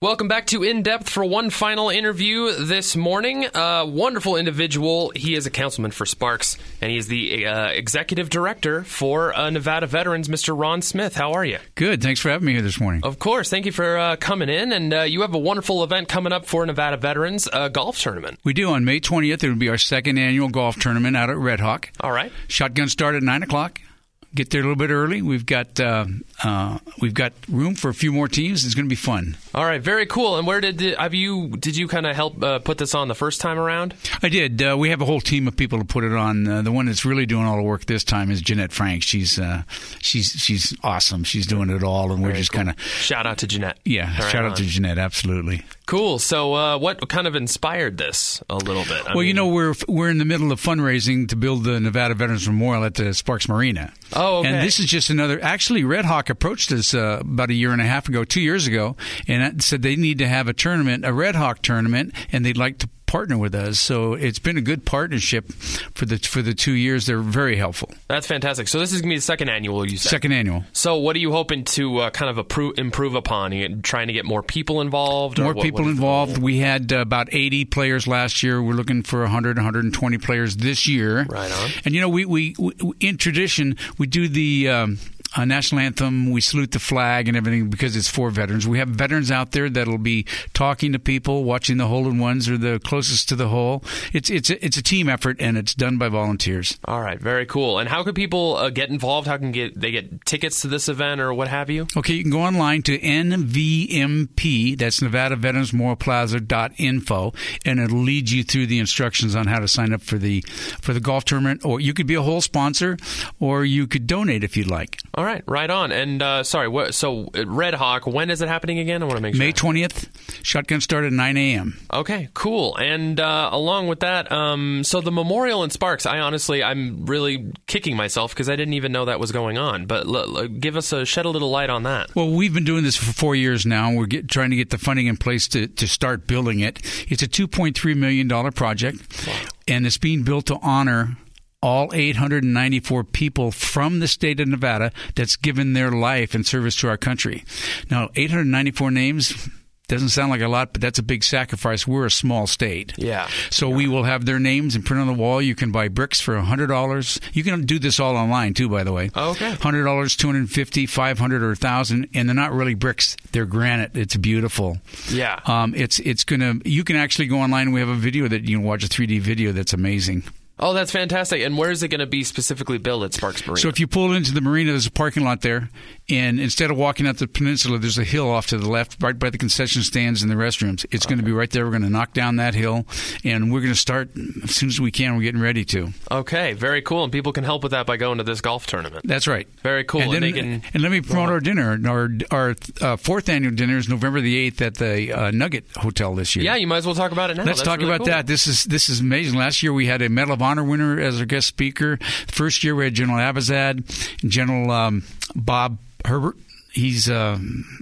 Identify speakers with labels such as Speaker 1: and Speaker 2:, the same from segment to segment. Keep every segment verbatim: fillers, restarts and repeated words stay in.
Speaker 1: Welcome back to In Depth for one final interview this morning. A wonderful individual. He is a councilman for Sparks, and he is the uh, executive director for uh, Nevada Veterans, Mister Ron Smith. How are you?
Speaker 2: Good. Thanks for having me here this morning.
Speaker 1: Of course. Thank you for uh, coming in. And uh, you have a wonderful event coming up for Nevada Veterans, a golf tournament.
Speaker 2: We do. On May twentieth, it will be our second annual golf tournament out at Red Hawk.
Speaker 1: All right.
Speaker 2: Shotgun start at nine o'clock. Get there a little bit early. We've got uh, uh, we've got room for a few more teams. It's going to be fun.
Speaker 1: All right, very cool. And where did have you did you kind of help uh, put this on the first time around?
Speaker 2: I did. Uh, we have a whole team of people to put it on. Uh, the one that's really doing all the work this time is Jeanette Frank. She's uh, she's she's awesome. She's doing it all, and we're
Speaker 1: Very
Speaker 2: just
Speaker 1: cool.
Speaker 2: kind of
Speaker 1: shout out to Jeanette.
Speaker 2: Yeah,
Speaker 1: right
Speaker 2: shout
Speaker 1: on.
Speaker 2: out to Jeanette. Absolutely.
Speaker 1: Cool. So, uh, what kind of inspired this a little bit? I
Speaker 2: well,
Speaker 1: mean,
Speaker 2: you know, we're we're in the middle of fundraising to build the Nevada Veterans Memorial at the Sparks Marina.
Speaker 1: Oh, okay.
Speaker 2: And this is just another. Actually, Red Hawk approached us uh, about a year and a half ago, two years ago, and said they need to have a tournament, a Red Hawk tournament, and they'd like to partner with us. So it's been a good partnership for the for the two years. They're very helpful.
Speaker 1: That's fantastic. So this is going to be the second annual, you said?
Speaker 2: Second annual.
Speaker 1: So what are you hoping to uh, kind of appro- improve upon? Are you trying to get more people involved? Or
Speaker 2: More
Speaker 1: what,
Speaker 2: people
Speaker 1: what is the
Speaker 2: involved.
Speaker 1: goal?
Speaker 2: We had uh, about eighty players last year. We're looking for one hundred, one hundred twenty players this year.
Speaker 1: Right on.
Speaker 2: And, you know, we, we, we in tradition, we do the um, uh, national anthem. We salute the flag and everything because it's for veterans. We have veterans out there that'll be talking to people, watching the hole-in-ones or the closest to the hole. It's it's a, it's a team effort, and it's done by volunteers.
Speaker 1: All right, very cool. And how can people uh, get involved? How can get they get tickets to this event or what have you?
Speaker 2: Okay, you can go online to N V M P, that's Nevada Veterans Memorial Plaza dot info, and it'll lead you through the instructions on how to sign up for the for the golf tournament. Or you could be a whole sponsor, or you could donate if you'd like.
Speaker 1: All right, right on. And uh, sorry, what, so uh, Red Hawk, when is it happening again? I want to make sure.
Speaker 2: May twentieth, shotgun start at nine a.m.
Speaker 1: Okay, cool. And uh, along with that, um, so the memorial in Sparks, I honestly, I'm really kicking myself because I didn't even know that was going on. But l- l- give us a shed a little light on that.
Speaker 2: Well, we've been doing this for four years now. We're get, trying to get the funding in place to, to start building it. It's a two point three million dollars project,
Speaker 1: Wow.
Speaker 2: and it's being built to honor all eight hundred ninety-four people from the state of Nevada that's given their life in service to our country. Now, eight hundred ninety-four names doesn't sound like a lot, but that's a big sacrifice. We're a small state.
Speaker 1: Yeah.
Speaker 2: So we will have their names and print on the wall. You can buy bricks for one hundred dollars. You can do this all online, too, by the way.
Speaker 1: Okay.
Speaker 2: one hundred dollars, two hundred fifty dollars, five hundred dollars, or one thousand dollars, and they're not really bricks. They're granite. It's beautiful.
Speaker 1: Yeah.
Speaker 2: Um, it's it's going to – you can actually go online. We have a video that you can watch, a three D video that's amazing.
Speaker 1: Oh, that's fantastic. And where is it going to be specifically built at Sparks Marina?
Speaker 2: So if you pull into the marina, there's a parking lot there, and instead of walking up the peninsula, there's a hill off to the left, right by the concession stands and the restrooms. It's okay. Going to be right there. We're going to knock down that hill, and we're going to start as soon as we can. We're getting ready to.
Speaker 1: Okay, very cool. And people can help with that by going to this golf tournament.
Speaker 2: That's right.
Speaker 1: Very cool.
Speaker 2: And, then,
Speaker 1: and, they can,
Speaker 2: and let me promote our dinner. Our our uh, fourth annual dinner is November the eighth at the uh, Nugget Hotel this year.
Speaker 1: Yeah, you might as well talk about it now.
Speaker 2: Let's
Speaker 1: That's
Speaker 2: talk
Speaker 1: really
Speaker 2: about
Speaker 1: cool.
Speaker 2: that. This is this is amazing. Last year we had a Medal of Honor winner as our guest speaker. First year we had General Abazad, General um, Bob Herbert. He's um,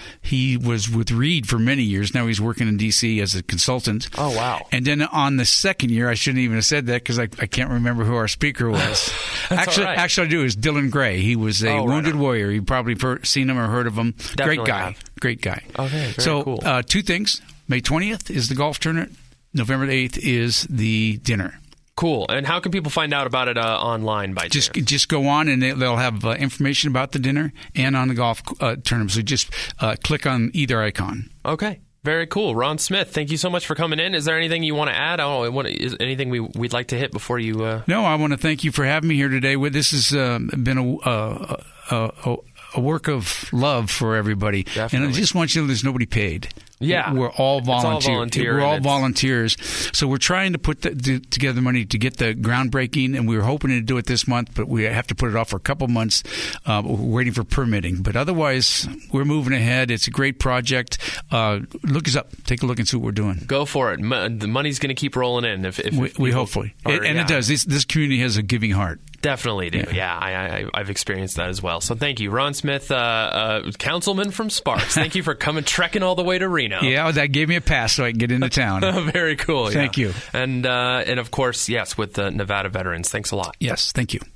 Speaker 2: he was with Reed for many years. Now he's working in D C as a consultant.
Speaker 1: Oh, wow.
Speaker 2: And then on the second year, I shouldn't even have said that because I, I can't remember who our speaker was. actually,
Speaker 1: all right.
Speaker 2: actually, I do. Is Dylan Gray. He was a
Speaker 1: Oh, right
Speaker 2: wounded
Speaker 1: on.
Speaker 2: warrior. You've probably heard, seen him or heard of him.
Speaker 1: Definitely
Speaker 2: Great guy.
Speaker 1: have.
Speaker 2: Great guy.
Speaker 1: Okay, very
Speaker 2: so,
Speaker 1: cool.
Speaker 2: uh, two things. May twentieth is the golf tournament. November the eighth is the dinner.
Speaker 1: Cool. And how can people find out about it uh, online by
Speaker 2: Just
Speaker 1: chance?
Speaker 2: just go on and they, they'll have uh, information about the dinner and on the golf uh, tournament. So just uh, click on either icon.
Speaker 1: Okay. Very cool. Ron Smith, thank you so much for coming in. Is there anything you want to add? Oh, what, is anything we, we'd like to hit before you... Uh...
Speaker 2: No, I want to thank you for having me here today. This has uh, been a, uh, a, a, a work of love for everybody.
Speaker 1: Definitely.
Speaker 2: And I just want you to know there's nobody paid.
Speaker 1: Yeah.
Speaker 2: We're all volunteers.
Speaker 1: It's all volunteer,
Speaker 2: We're all
Speaker 1: and it's-
Speaker 2: volunteers. So we're trying to put the, to, together money to get the groundbreaking, and we were hoping to do it this month, but we have to put it off for a couple months. Uh, we're waiting for permitting. But otherwise, we're moving ahead. It's a great project. Uh, look us up. Take a look and see what we're doing.
Speaker 1: Go for it. Mo- the money's going to keep rolling in. If, if,
Speaker 2: We,
Speaker 1: if
Speaker 2: we
Speaker 1: people
Speaker 2: hopefully.
Speaker 1: are-
Speaker 2: It- and
Speaker 1: yeah.
Speaker 2: it does. This, this community has a giving heart.
Speaker 1: Definitely do.
Speaker 2: Yeah.
Speaker 1: Yeah, I, I, I've experienced that as well. So thank you. Ron Smith, uh, uh, councilman from Sparks. Thank you for coming, trekking all the way to Reno.
Speaker 2: Yeah, that gave me a pass so I can get into town.
Speaker 1: Very cool.
Speaker 2: Thank
Speaker 1: yeah.
Speaker 2: you.
Speaker 1: And, uh, and of course, yes, with the Nevada veterans. Thanks a lot.
Speaker 2: Yes, thank you.